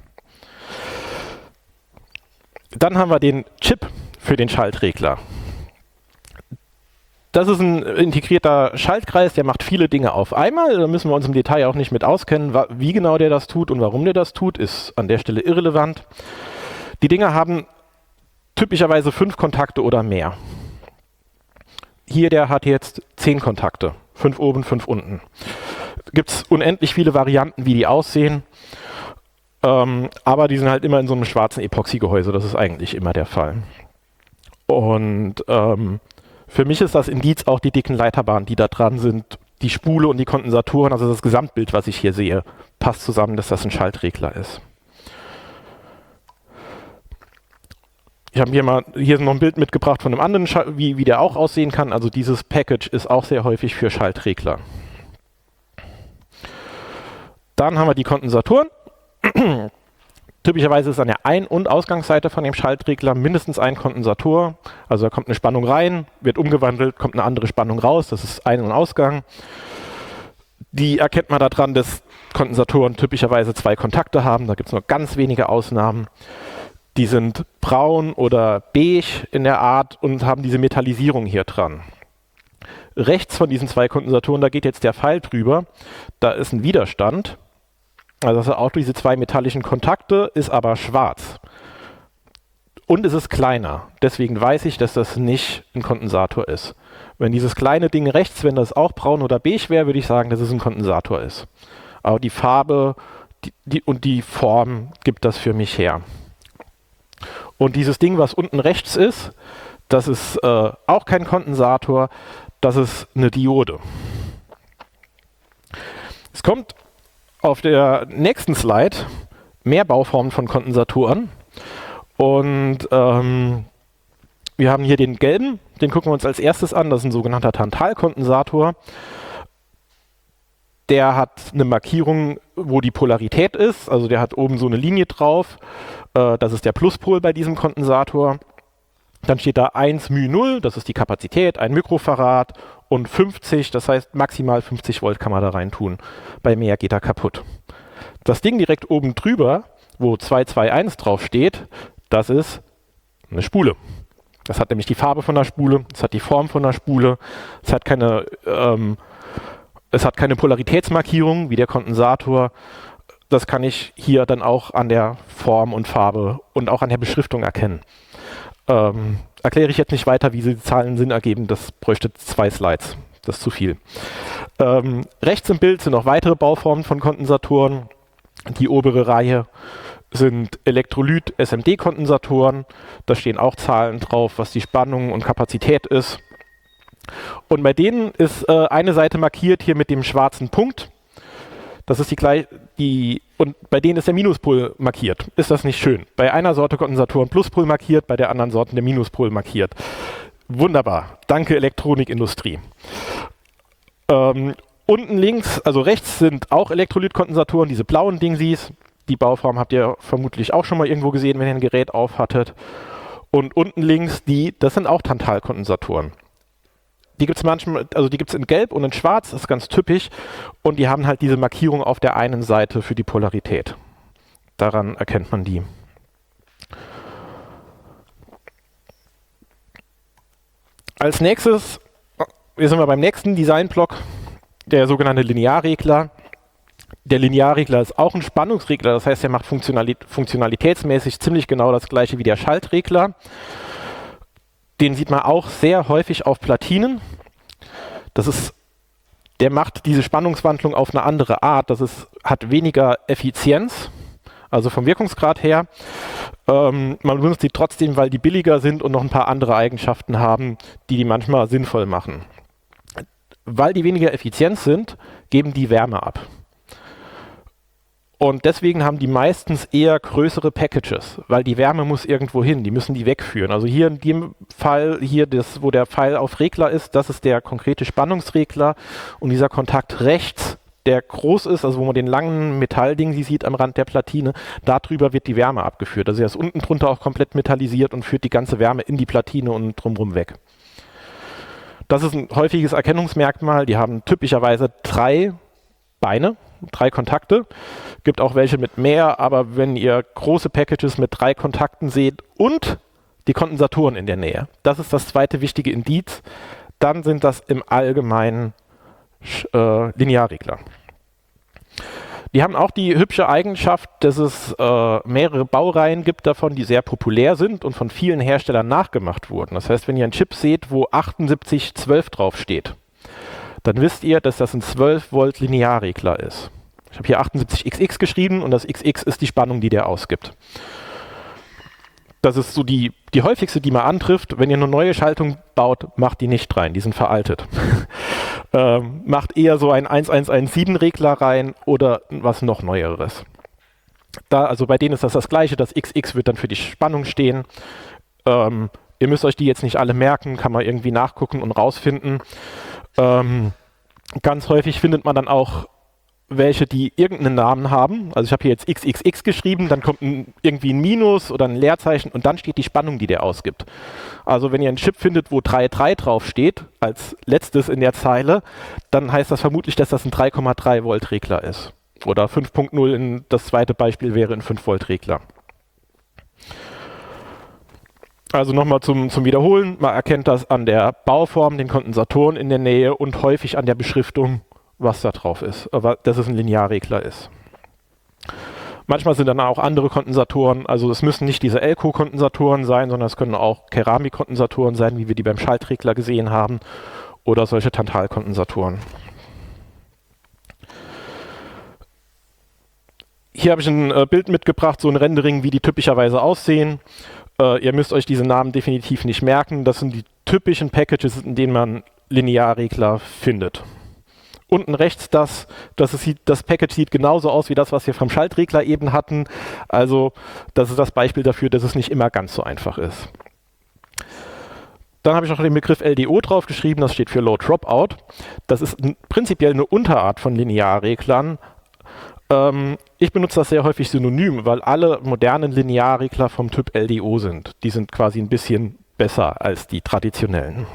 S2: Dann haben wir den Chip für den Schaltregler. Das ist ein integrierter Schaltkreis, der macht viele Dinge auf einmal. Da müssen wir uns im Detail auch nicht mit auskennen. Wie genau der das tut und warum der das tut, ist an der Stelle irrelevant. Die Dinger haben typischerweise 5 Kontakte oder mehr. Hier, der hat jetzt 10 Kontakte. 5 oben, 5 unten. Gibt es unendlich viele Varianten, wie die aussehen. Aber die sind halt immer in so einem schwarzen Epoxygehäuse. Das ist eigentlich immer der Fall. Und für mich ist das Indiz auch die dicken Leiterbahnen, die da dran sind. Die Spule und die Kondensatoren, also das Gesamtbild, was ich hier sehe, passt zusammen, dass das ein Schaltregler ist. Ich habe hier noch ein Bild mitgebracht von einem anderen, wie der auch aussehen kann. Also dieses Package ist auch sehr häufig für Schaltregler. Dann haben wir die Kondensatoren. Typischerweise ist an der Ein- und Ausgangsseite von dem Schaltregler mindestens ein Kondensator. Also da kommt eine Spannung rein, wird umgewandelt, kommt eine andere Spannung raus. Das ist Ein- und Ausgang. Die erkennt man daran, dass Kondensatoren typischerweise 2 Kontakte haben. Da gibt es nur ganz wenige Ausnahmen. Die sind braun oder beige in der Art und haben diese Metallisierung hier dran. Rechts von diesen 2 Kondensatoren, da geht jetzt der Pfeil drüber. Da ist ein Widerstand. Also das sind auch diese 2 metallischen Kontakte, ist aber schwarz. Und es ist kleiner. Deswegen weiß ich, dass das nicht ein Kondensator ist. Wenn dieses kleine Ding rechts, wenn das auch braun oder beige wäre, würde ich sagen, dass es ein Kondensator ist. Aber die Farbe und die Form gibt das für mich her. Und dieses Ding, was unten rechts ist, das ist auch kein Kondensator, das ist eine Diode. Es kommt auf der nächsten Slide mehr Bauformen von Kondensatoren. Und wir haben hier den gelben, den gucken wir uns als erstes an, das ist ein sogenannter Tantalkondensator. Der hat eine Markierung, wo die Polarität ist, also der hat oben so eine Linie drauf. Das ist der Pluspol bei diesem Kondensator. Dann steht da 1 μ0, das ist die Kapazität, 1 Mikrofarad und 50, das heißt maximal 50 Volt kann man da rein tun. Bei mehr geht er kaputt. Das Ding direkt oben drüber, wo 221 drauf steht, das ist eine Spule. Das hat nämlich die Farbe von der Spule, es hat die Form von der Spule, es hat keine Polaritätsmarkierung wie der Kondensator. Das kann ich hier dann auch an der Form und Farbe und auch an der Beschriftung erkennen. Erkläre ich jetzt nicht weiter, wie die Zahlen Sinn ergeben, das bräuchte 2 Slides. Das ist zu viel. Rechts im Bild sind noch weitere Bauformen von Kondensatoren. Die obere Reihe sind Elektrolyt-SMD-Kondensatoren. Da stehen auch Zahlen drauf, was die Spannung und Kapazität ist. Und bei denen ist eine Seite markiert hier mit dem schwarzen Punkt. Das ist und bei denen ist der Minuspol markiert. Ist das nicht schön? Bei einer Sorte Kondensatoren Pluspol markiert, bei der anderen Sorte der Minuspol markiert. Wunderbar. Danke, Elektronikindustrie. Unten links, also rechts, sind auch Elektrolytkondensatoren, diese blauen Dingsies. Die Bauform habt ihr vermutlich auch schon mal irgendwo gesehen, wenn ihr ein Gerät aufhattet. Und unten links, das sind auch Tantalkondensatoren. Die gibt es manchmal, also die gibt es in Gelb und in Schwarz, das ist ganz typisch. Und die haben halt diese Markierung auf der einen Seite für die Polarität. Daran erkennt man die. Als nächstes, hier sind wir beim nächsten Designblock, der sogenannte Linearregler. Der Linearregler ist auch ein Spannungsregler, das heißt, er macht funktionalitätsmäßig ziemlich genau das gleiche wie der Schaltregler. Den sieht man auch sehr häufig auf Platinen. Der macht diese Spannungswandlung auf eine andere Art. Hat weniger Effizienz, also vom Wirkungsgrad her. Man benutzt die trotzdem, weil die billiger sind und noch ein paar andere Eigenschaften haben, die manchmal sinnvoll machen. Weil die weniger effizient sind, geben die Wärme ab. Und deswegen haben die meistens eher größere Packages, weil die Wärme muss irgendwo hin, die müssen die wegführen. Also hier in dem Fall, wo der Pfeil auf Regler ist, das ist der konkrete Spannungsregler. Und dieser Kontakt rechts, der groß ist, also wo man den langen Metallding sieht am Rand der Platine, darüber wird die Wärme abgeführt. Also er ist unten drunter auch komplett metallisiert und führt die ganze Wärme in die Platine und drumherum weg. Das ist ein häufiges Erkennungsmerkmal. Die haben typischerweise 3 Beine, 3 Kontakte. Gibt auch welche mit mehr, aber wenn ihr große Packages mit 3 Kontakten seht und die Kondensatoren in der Nähe, das ist das zweite wichtige Indiz, dann sind das im Allgemeinen Linearregler. Die haben auch die hübsche Eigenschaft, dass es mehrere Baureihen gibt davon, die sehr populär sind und von vielen Herstellern nachgemacht wurden. Das heißt, wenn ihr einen Chip seht, wo 7812 draufsteht, dann wisst ihr, dass das ein 12 Volt Linearregler ist. Ich habe hier 78XX geschrieben und das XX ist die Spannung, die der ausgibt. Das ist so die häufigste, die man antrifft. Wenn ihr eine neue Schaltung baut, macht die nicht rein, die sind veraltet. Macht eher so ein 1117-Regler rein oder was noch Neueres. Also bei denen ist das Gleiche, das XX wird dann für die Spannung stehen. Ihr müsst euch die jetzt nicht alle merken, kann man irgendwie nachgucken und rausfinden. Ganz häufig findet man dann auch welche, die irgendeinen Namen haben. Also ich habe hier jetzt XXX geschrieben, dann kommt irgendwie ein Minus oder ein Leerzeichen und dann steht die Spannung, die der ausgibt. Also wenn ihr einen Chip findet, wo 3,3 drauf steht, als letztes in der Zeile, dann heißt das vermutlich, dass das ein 3,3 Volt Regler ist. Oder 5.0, das zweite Beispiel wäre ein 5 Volt Regler. Also nochmal zum Wiederholen, man erkennt das an der Bauform, den Kondensatoren in der Nähe und häufig an der Beschriftung, was da drauf ist, dass es ein Linearregler ist. Manchmal sind dann auch andere Kondensatoren, also es müssen nicht diese Elko-Kondensatoren sein, sondern es können auch Keramikkondensatoren sein, wie wir die beim Schaltregler gesehen haben, oder solche Tantalkondensatoren. Hier habe ich ein Bild mitgebracht, so ein Rendering, wie die typischerweise aussehen. Ihr müsst euch diese Namen definitiv nicht merken. Das sind die typischen Packages, in denen man Linearregler findet. Unten rechts das Package sieht genauso aus wie das, was wir vom Schaltregler eben hatten. Also das ist das Beispiel dafür, dass es nicht immer ganz so einfach ist. Dann habe ich noch den Begriff LDO draufgeschrieben, das steht für Low Dropout. Das ist prinzipiell eine Unterart von Linearreglern. Ich benutze das sehr häufig synonym, weil alle modernen Linearregler vom Typ LDO sind. Die sind quasi ein bisschen besser als die traditionellen.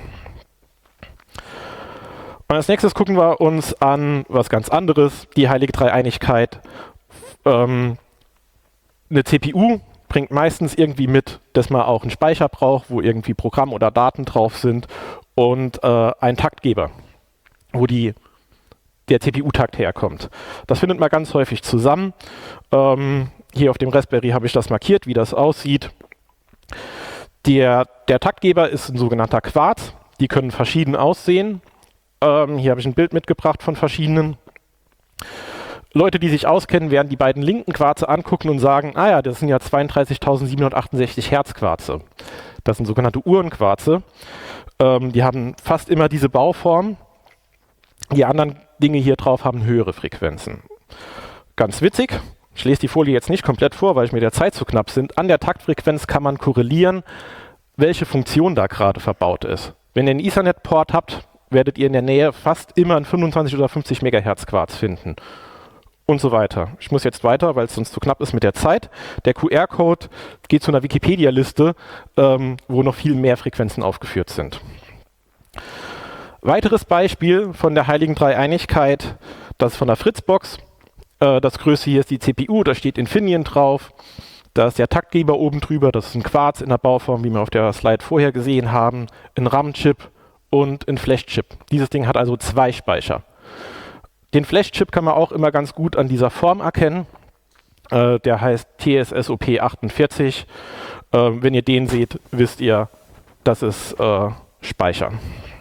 S2: Und als nächstes gucken wir uns an was ganz anderes, die heilige Dreieinigkeit. Eine CPU bringt meistens irgendwie mit, dass man auch einen Speicher braucht, wo irgendwie Programm oder Daten drauf sind und einen Taktgeber, wo die der CPU-Takt herkommt. Das findet man ganz häufig zusammen. Hier auf dem Raspberry habe ich das markiert, wie das aussieht. Der Taktgeber ist ein sogenannter Quarz. Die können verschieden aussehen. Hier habe ich ein Bild mitgebracht von verschiedenen. Leute, die sich auskennen, werden die beiden linken Quarze angucken und sagen, ah ja, das sind ja 32.768 Hertz Quarze. Das sind sogenannte Uhrenquarze. Die haben fast immer diese Bauform. Die anderen Dinge hier drauf haben höhere Frequenzen. Ganz witzig, ich lese die Folie jetzt nicht komplett vor, weil ich mir der Zeit zu knapp sind. An der Taktfrequenz kann man korrelieren, welche Funktion da gerade verbaut ist. Wenn ihr einen Ethernet-Port habt, werdet ihr in der Nähe fast immer einen 25 oder 50 Megahertz Quarz finden. Und so weiter. Ich muss jetzt weiter, weil es sonst zu knapp ist mit der Zeit. Der QR-Code geht zu einer Wikipedia-Liste, wo noch viel mehr Frequenzen aufgeführt sind. Weiteres Beispiel von der heiligen Dreieinigkeit, das ist von der Fritzbox. Das größte hier ist die CPU, da steht Infineon drauf. Da ist der Taktgeber oben drüber, das ist ein Quarz in der Bauform, wie wir auf der Slide vorher gesehen haben, ein RAM-Chip und ein Flash-Chip. Dieses Ding hat also 2 Speicher. Den Flash-Chip kann man auch immer ganz gut an dieser Form erkennen. Der heißt TSSOP48. Wenn ihr den seht, wisst ihr, das ist Speicher.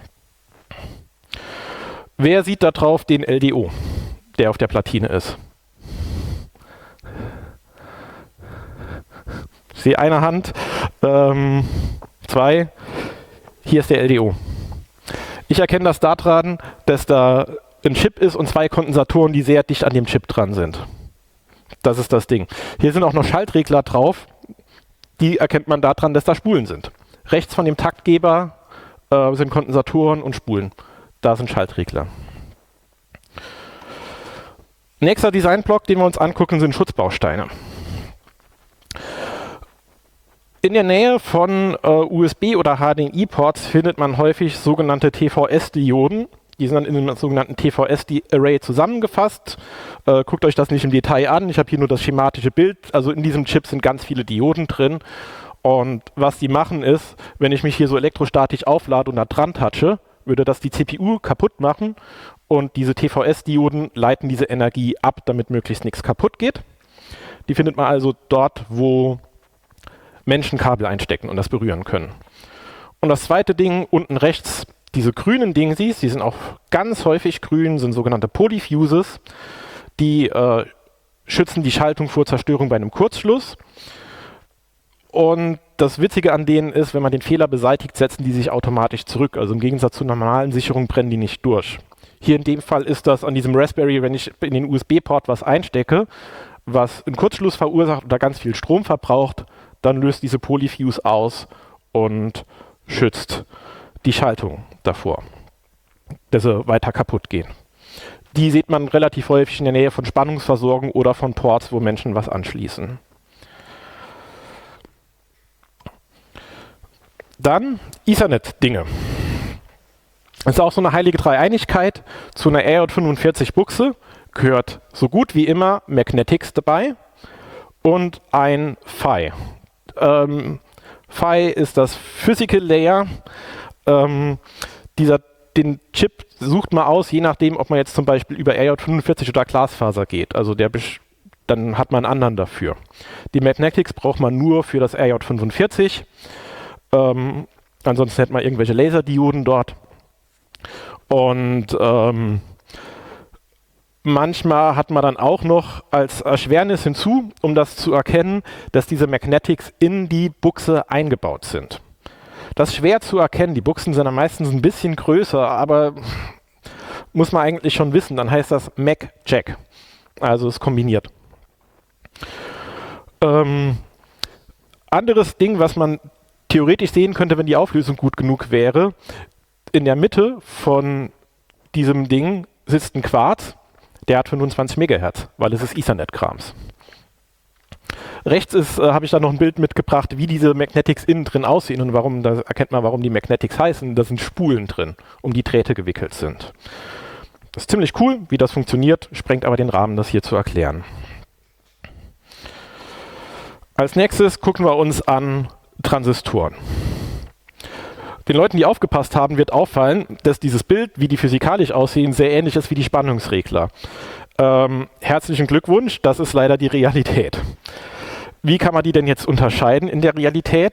S2: Wer sieht da drauf den LDO, der auf der Platine ist? Ich sehe eine Hand, 2. Hier ist der LDO. Ich erkenne das daran, dass da ein Chip ist und 2 Kondensatoren, die sehr dicht an dem Chip dran sind. Das ist das Ding. Hier sind auch noch Schaltregler drauf. Die erkennt man daran, dass da Spulen sind. Rechts von dem Taktgeber sind Kondensatoren und Spulen. Da sind Schaltregler. Nächster Designblock, den wir uns angucken, sind Schutzbausteine. In der Nähe von USB- oder HDMI-Ports findet man häufig sogenannte TVS-Dioden. Die sind dann in einem sogenannten TVS-Array zusammengefasst. Guckt euch das nicht im Detail an. Ich habe hier nur das schematische Bild. Also in diesem Chip sind ganz viele Dioden drin. Und was die machen ist, wenn ich mich hier so elektrostatisch auflade und da dran touche, würde das die CPU kaputt machen. Und diese TVS-Dioden leiten diese Energie ab, damit möglichst nichts kaputt geht. Die findet man also dort, wo Menschen Kabel einstecken und das berühren können. Und das zweite Ding unten rechts, diese grünen Dingsies, die sind auch ganz häufig grün, sind sogenannte Polyfuses. Die schützen die Schaltung vor Zerstörung bei einem Kurzschluss. Und das Witzige an denen ist, wenn man den Fehler beseitigt, setzen die sich automatisch zurück. Also im Gegensatz zur normalen Sicherung brennen die nicht durch. Hier in dem Fall ist das an diesem Raspberry, wenn ich in den USB-Port was einstecke, was einen Kurzschluss verursacht oder ganz viel Strom verbraucht, dann löst diese Polyfuse aus und schützt die Schaltung davor, dass sie weiter kaputt gehen. Die sieht man relativ häufig in der Nähe von Spannungsversorgung oder von Ports, wo Menschen was anschließen. Dann Ethernet-Dinge. Das ist auch so eine heilige Dreieinigkeit. Zu einer RJ45-Buchse gehört so gut wie immer Magnetics dabei und ein PHY. PHY ist das Physical Layer. Den Chip sucht man aus, je nachdem, ob man jetzt zum Beispiel über RJ45 oder Glasfaser geht. Also dann hat man einen anderen dafür. Die Magnetics braucht man nur für das RJ45. Ansonsten hätte man irgendwelche Laserdioden dort. Und manchmal hat man dann auch noch als Erschwernis hinzu, um das zu erkennen, dass diese Magnetics in die Buchse eingebaut sind. Das ist schwer zu erkennen. Die Buchsen sind dann meistens ein bisschen größer, aber muss man eigentlich schon wissen. Dann heißt das Mac-Jack. Also ist kombiniert. Anderes Ding, was man theoretisch sehen könnte, wenn die Auflösung gut genug wäre, in der Mitte von diesem Ding sitzt ein Quarz, der hat 25 Megahertz, weil es ist Ethernet-Krams. Rechts habe ich da noch ein Bild mitgebracht, wie diese Magnetics innen drin aussehen und da erkennt man, warum die Magnetics heißen. Da sind Spulen drin, um die Drähte gewickelt sind. Das ist ziemlich cool, wie das funktioniert, sprengt aber den Rahmen, das hier zu erklären. Als nächstes gucken wir uns an Transistoren. Den Leuten, die aufgepasst haben, wird auffallen, dass dieses Bild, wie die physikalisch aussehen, sehr ähnlich ist wie die Spannungsregler. Herzlichen Glückwunsch, das ist leider die Realität. Wie kann man die denn jetzt unterscheiden in der Realität?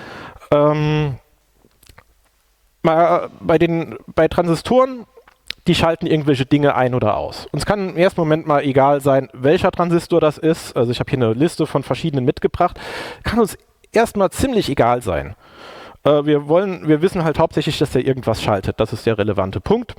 S2: Bei Transistoren, die schalten irgendwelche Dinge ein oder aus. Uns kann im ersten Moment mal egal sein, welcher Transistor das ist. Also ich habe hier eine Liste von verschiedenen mitgebracht. Kann uns erstmal ziemlich egal sein. Wir wissen halt hauptsächlich, dass der irgendwas schaltet. Das ist der relevante Punkt.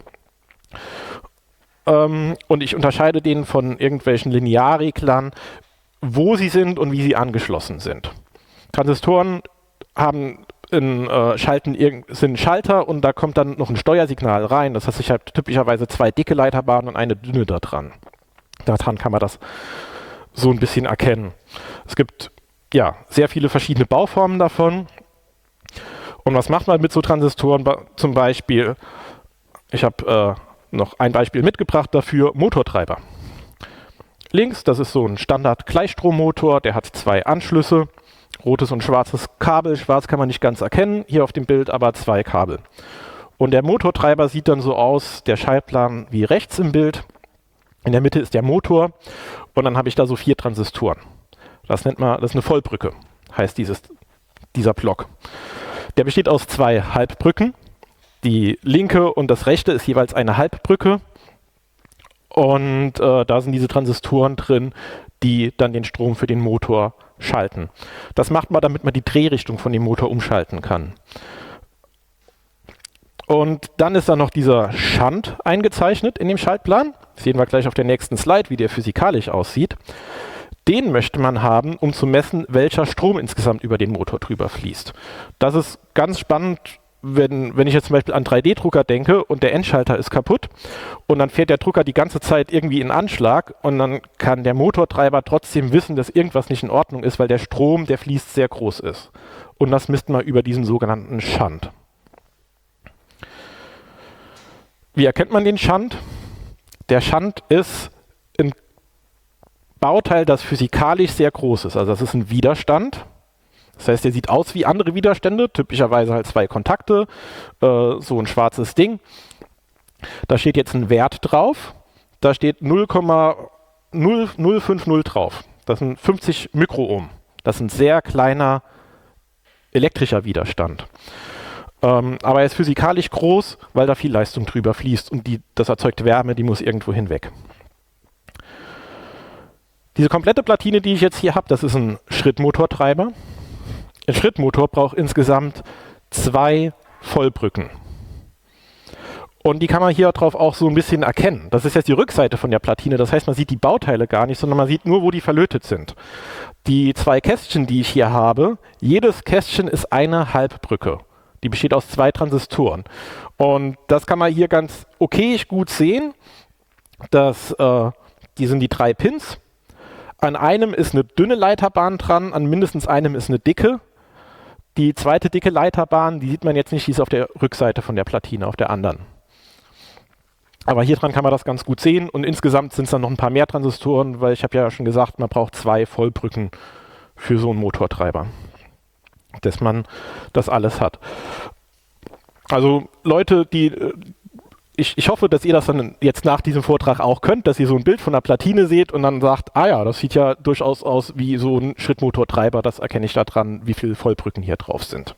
S2: Und ich unterscheide den von irgendwelchen Linearreglern, wo sie sind und wie sie angeschlossen sind. Transistoren haben sind Schalter und da kommt dann noch ein Steuersignal rein. Das heißt, ich habe typischerweise 2 dicke Leiterbahnen und eine dünne da dran. Daran kann man das so ein bisschen erkennen. Es gibt ja sehr viele verschiedene Bauformen davon. Und was macht man mit so Transistoren? Zum Beispiel, ich habe noch ein Beispiel mitgebracht dafür, Motortreiber. Links, das ist so ein Standard-Gleichstrommotor, der hat 2 Anschlüsse. Rotes und schwarzes Kabel. Schwarz kann man nicht ganz erkennen, hier auf dem Bild aber 2 Kabel. Und der Motortreiber sieht dann so aus, der Schaltplan wie rechts im Bild. In der Mitte ist der Motor und dann habe ich da so 4 Transistoren. Das ist eine Vollbrücke, heißt dieser Block. Der besteht aus 2 Halbbrücken. Die linke und das rechte ist jeweils eine Halbbrücke. Und da sind diese Transistoren drin, die dann den Strom für den Motor schalten. Das macht man, damit man die Drehrichtung von dem Motor umschalten kann. Und dann ist da noch dieser Shunt eingezeichnet in dem Schaltplan. Das sehen wir gleich auf der nächsten Slide, wie der physikalisch aussieht. Den möchte man haben, um zu messen, welcher Strom insgesamt über den Motor drüber fließt. Das ist ganz spannend, wenn ich jetzt zum Beispiel an 3D-Drucker denke und der Endschalter ist kaputt und dann fährt der Drucker die ganze Zeit irgendwie in Anschlag und dann kann der Motortreiber trotzdem wissen, dass irgendwas nicht in Ordnung ist, weil der Strom, der fließt, sehr groß ist. Und das misst man über diesen sogenannten Shunt. Wie erkennt man den Shunt? Der Shunt ist ein Bauteil, das physikalisch sehr groß ist. Also das ist ein Widerstand. Das heißt, der sieht aus wie andere Widerstände, typischerweise halt 2 Kontakte, so ein schwarzes Ding. Da steht jetzt ein Wert drauf, da steht 0,0050 drauf. Das sind 50 Mikroohm. Das ist ein sehr kleiner elektrischer Widerstand. Aber er ist physikalisch groß, weil da viel Leistung drüber fließt und das erzeugt Wärme, die muss irgendwo hinweg. Diese komplette Platine, die ich jetzt hier habe, das ist ein Schrittmotortreiber. Ein Schrittmotor braucht insgesamt 2 Vollbrücken. Und die kann man hier drauf auch so ein bisschen erkennen. Das ist jetzt die Rückseite von der Platine. Das heißt, man sieht die Bauteile gar nicht, sondern man sieht nur, wo die verlötet sind. Die 2 Kästchen, die ich hier habe, jedes Kästchen ist eine Halbbrücke. Die besteht aus 2 Transistoren. Und das kann man hier ganz okayisch gut sehen. Die sind die 3 Pins. An einem ist eine dünne Leiterbahn dran, an mindestens einem ist eine dicke. Die zweite dicke Leiterbahn, die sieht man jetzt nicht, die ist auf der Rückseite von der Platine, auf der anderen. Aber hier dran kann man das ganz gut sehen und insgesamt sind es dann noch ein paar mehr Transistoren, weil ich habe ja schon gesagt, man braucht 2 Vollbrücken für so einen Motortreiber, dass man das alles hat. Also Leute, ich hoffe, dass ihr das dann jetzt nach diesem Vortrag auch könnt, dass ihr so ein Bild von der Platine seht und dann sagt, ah ja, das sieht ja durchaus aus wie so ein Schrittmotortreiber, das erkenne ich da dran, wie viele Vollbrücken hier drauf sind.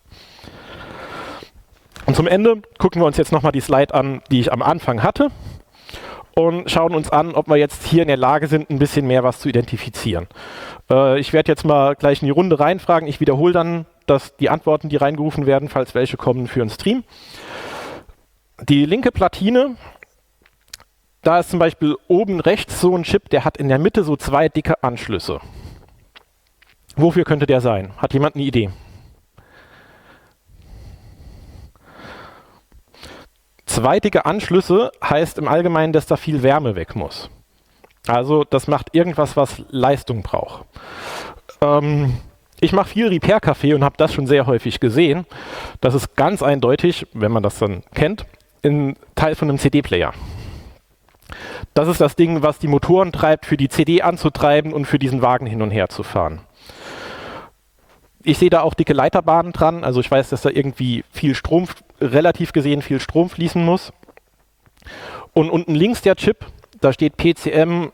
S2: Und zum Ende gucken wir uns jetzt nochmal die Slide an, die ich am Anfang hatte und schauen uns an, ob wir jetzt hier in der Lage sind, ein bisschen mehr was zu identifizieren. Ich werde jetzt mal gleich in die Runde reinfragen, ich wiederhole dann die Antworten, die reingerufen werden, falls welche kommen für den Stream. Die linke Platine, da ist zum Beispiel oben rechts so ein Chip, der hat in der Mitte so 2 dicke Anschlüsse. Wofür könnte der sein? Hat jemand eine Idee? 2 dicke Anschlüsse heißt im Allgemeinen, dass da viel Wärme weg muss. Also das macht irgendwas, was Leistung braucht. Ich mache viel Repair-Café und habe das schon sehr häufig gesehen. Das ist ganz eindeutig, wenn man das dann kennt, ein Teil von einem CD-Player. Das ist das Ding, was die Motoren treibt, für die CD anzutreiben und für diesen Wagen hin und her zu fahren. Ich sehe da auch dicke Leiterbahnen dran, also ich weiß, dass da irgendwie relativ gesehen viel Strom fließen muss. Und unten links der Chip, da steht PCM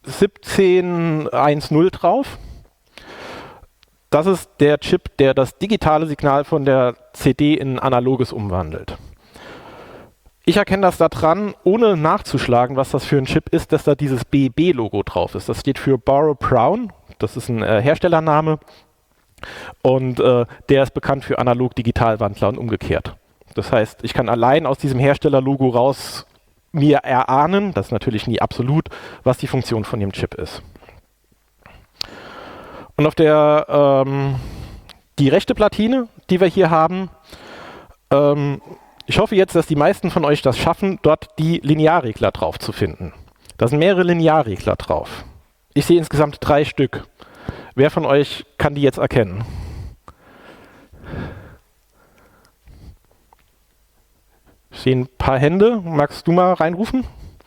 S2: 1710 drauf. Das ist der Chip, der das digitale Signal von der CD in analoges umwandelt. Ich erkenne das da dran, ohne nachzuschlagen, was das für ein Chip ist, dass da dieses BB-Logo drauf ist. Das steht für Barrow Brown, das ist ein Herstellername und der ist bekannt für Analog-Digital-Wandler und umgekehrt. Das heißt, ich kann allein aus diesem Herstellerlogo raus mir erahnen, das ist natürlich nie absolut, was die Funktion von dem Chip ist. Und auf der die rechte Platine, die wir hier haben, ich hoffe jetzt, dass die meisten von euch das schaffen, dort die Linearregler drauf zu finden. Da sind mehrere Linearregler drauf. Ich sehe insgesamt 3 Stück. Wer von euch kann die jetzt erkennen? Ich sehe ein paar Hände. Magst du mal reinrufen?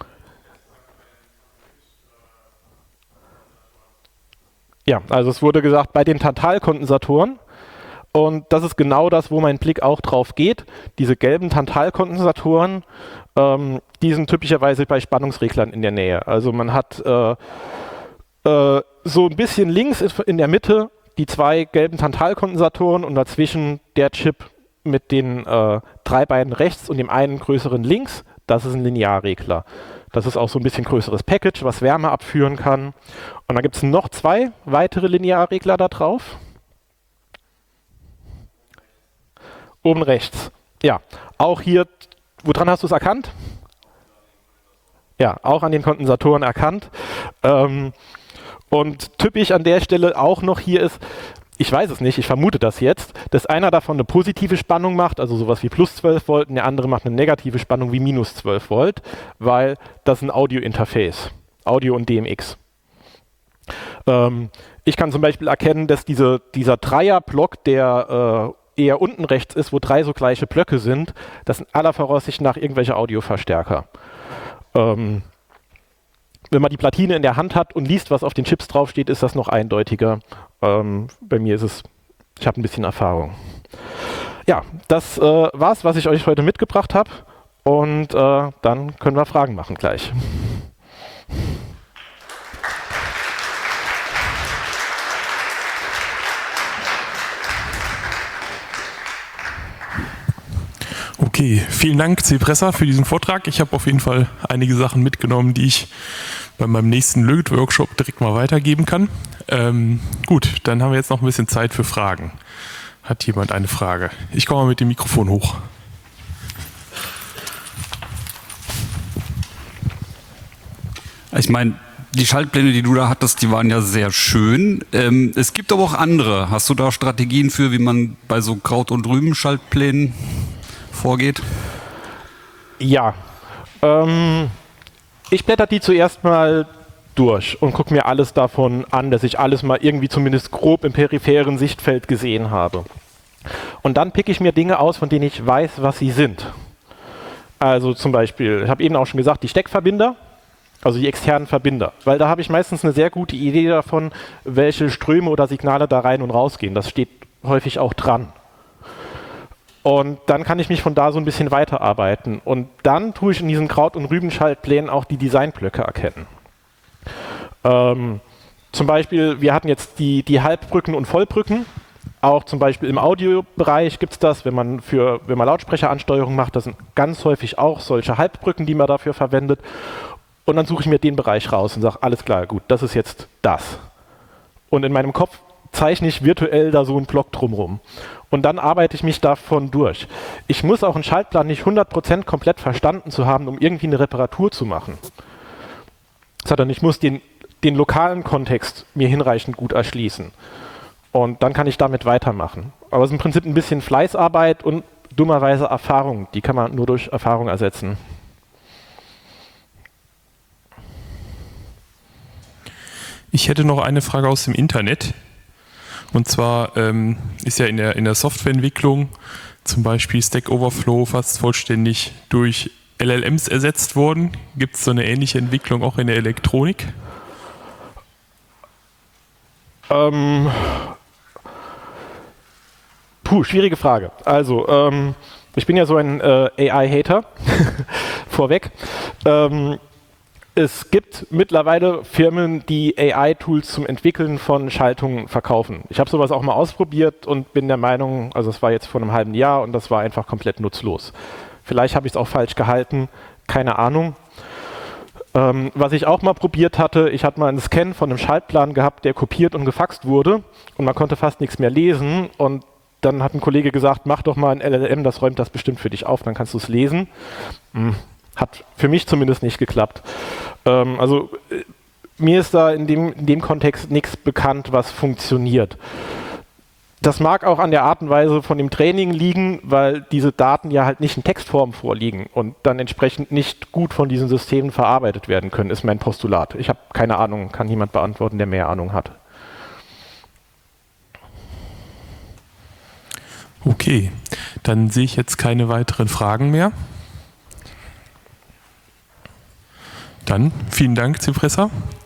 S2: Ja, also es wurde gesagt, bei den Tantalkondensatoren. Und das ist genau das, wo mein Blick auch drauf geht. Diese gelben Tantalkondensatoren, die sind typischerweise bei Spannungsreglern in der Nähe. Also man hat so ein bisschen links in der Mitte die 2 gelben Tantalkondensatoren und dazwischen der Chip mit den 3 Beinen rechts und dem einen größeren links. Das ist ein Linearregler. Das ist auch so ein bisschen größeres Package, was Wärme abführen kann. Und dann gibt es noch 2 weitere Linearregler da drauf. Oben rechts. Ja, auch hier, woran hast du es erkannt? Ja, auch an den Kondensatoren erkannt. Und typisch an der Stelle auch noch hier ist, ich weiß es nicht, ich vermute das jetzt, dass einer davon eine positive Spannung macht, also sowas wie plus 12 Volt, und der andere macht eine negative Spannung wie minus 12 Volt, weil das ist ein Audio-Interface, Audio und DMX. Ich kann zum Beispiel erkennen, dass dieser Dreierblock, der eher unten rechts ist, wo 3 so gleiche Blöcke sind, das sind aller Voraussicht nach irgendwelche Audioverstärker. Wenn man die Platine in der Hand hat und liest, was auf den Chips draufsteht, ist das noch eindeutiger. Bei mir ist es, ich habe ein bisschen Erfahrung. Ja, das war's, was ich euch heute mitgebracht habe. Und dann können wir Fragen machen gleich.
S1: Okay, vielen Dank, Cipressa, für diesen Vortrag. Ich habe auf jeden Fall einige Sachen mitgenommen, die ich bei meinem nächsten Löt-Workshop direkt mal weitergeben kann. Gut, dann haben wir jetzt noch ein bisschen Zeit für Fragen. Hat jemand eine Frage? Ich komme mal mit dem Mikrofon hoch.
S3: Ich meine, die Schaltpläne, die du da hattest, die waren ja sehr schön. Es gibt aber auch andere. Hast du da Strategien für, wie man bei so Kraut- und Rüben-Schaltplänen vorgeht?
S2: Ja, ich blätter die zuerst mal durch und gucke mir alles davon an, dass ich alles mal irgendwie zumindest grob im peripheren Sichtfeld gesehen habe. Und dann picke ich mir Dinge aus, von denen ich weiß, was sie sind. Also zum Beispiel, ich habe eben auch schon gesagt, die Steckverbinder, also die externen Verbinder, weil da habe ich meistens eine sehr gute Idee davon, welche Ströme oder Signale da rein und rausgehen. Das steht häufig auch dran. Und dann kann ich mich von da so ein bisschen weiterarbeiten. Und dann tue ich in diesen Kraut- und Rübenschaltplänen auch die Designblöcke erkennen. Zum Beispiel, wir hatten jetzt die Halbbrücken und Vollbrücken. Auch zum Beispiel im Audiobereich gibt es das, wenn man Lautsprecheransteuerung macht, das sind ganz häufig auch solche Halbbrücken, die man dafür verwendet. Und dann suche ich mir den Bereich raus und sage, alles klar, gut, das ist jetzt das. Und in meinem Kopf zeichne ich virtuell da so einen Block drumherum. Und dann arbeite ich mich davon durch. Ich muss auch einen Schaltplan nicht 100% komplett verstanden zu haben, um irgendwie eine Reparatur zu machen. Sondern ich muss den lokalen Kontext mir hinreichend gut erschließen. Und dann kann ich damit weitermachen. Aber es ist im Prinzip ein bisschen Fleißarbeit und dummerweise Erfahrung. Die kann man nur durch Erfahrung ersetzen.
S1: Ich hätte noch eine Frage aus dem Internet. Und zwar ist ja in der Softwareentwicklung zum Beispiel Stack Overflow fast vollständig durch LLMs ersetzt worden. Gibt es so eine ähnliche Entwicklung auch in der Elektronik?
S2: Schwierige Frage. Also, ich bin ja so ein AI-Hater, vorweg. Es gibt mittlerweile Firmen, die AI-Tools zum Entwickeln von Schaltungen verkaufen. Ich habe sowas auch mal ausprobiert und bin der Meinung, also es war jetzt vor einem halben Jahr und das war einfach komplett nutzlos. Vielleicht habe ich es auch falsch gehalten, keine Ahnung. Was ich auch mal probiert hatte, ich hatte mal einen Scan von einem Schaltplan gehabt, der kopiert und gefaxt wurde und man konnte fast nichts mehr lesen und dann hat ein Kollege gesagt, mach doch mal ein LLM, das räumt das bestimmt für dich auf, dann kannst du es lesen. Hat für mich zumindest nicht geklappt. Mir ist da in dem Kontext nichts bekannt, was funktioniert. Das mag auch an der Art und Weise von dem Training liegen, weil diese Daten ja halt nicht in Textform vorliegen und dann entsprechend nicht gut von diesen Systemen verarbeitet werden können, ist mein Postulat. Ich habe keine Ahnung, kann niemand beantworten, der mehr Ahnung hat.
S1: Okay, dann sehe ich jetzt keine weiteren Fragen mehr. Dann vielen Dank, Cipressa.